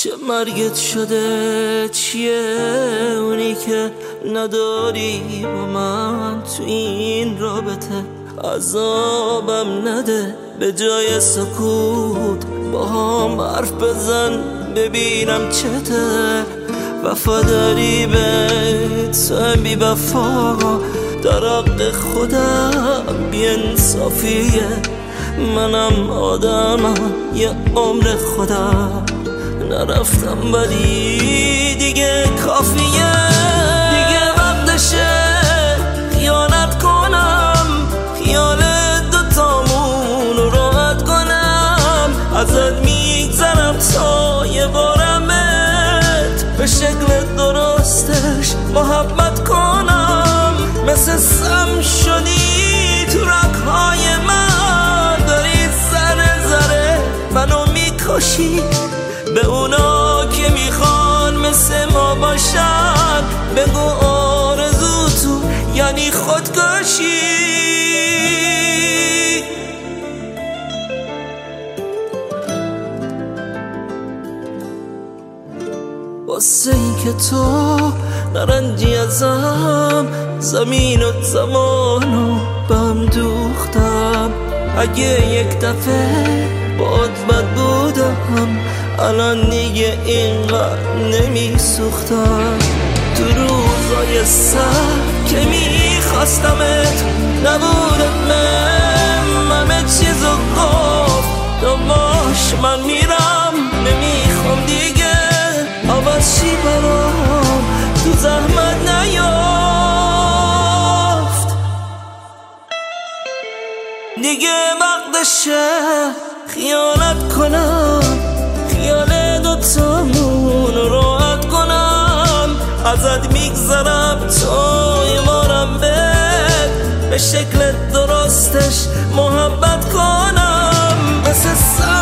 چه مرگت شده چیه اونی که نداری با من تو این رابطه؟ عذابم نده به جای سکوت با هم حرف بزن ببینم چته. وفاداری به تو بی وفا در حق خودم بی انصافیه. منم آدمم یه عمر خودم نرفتم ولی دیگه کافیه. دیگه وقتشه خیانت کنم، خیال دوتامون رو راحت کنم. ازت میگذرم تا یه بارمت به شکل درستش محبت کنم. مثل سم شدی تو رگ‌های من، داری ذره ذره منو میکشی. به اونا که میخوان مثل ما باشن بگو آرزو تو یعنی خودکشی. واسه این که تو نرنجی ازم، زمین و زمانو به هم دوختم. اگه یک دفعه باد بد بودم الان دیگه اینقدر نمیسوختم. تو روزای سخت که میخواستمت نبودم، همه چیزو گفت دنباش من میرم. نمیخوام دیگه عوض چی برام تو زحمت نیافت. دیگه وقتشه خیانت کنم، خیال دوتامون رو راحت کنم. ازت میگذرم تا یه بارم به شکل درستش محبت کنم. مثل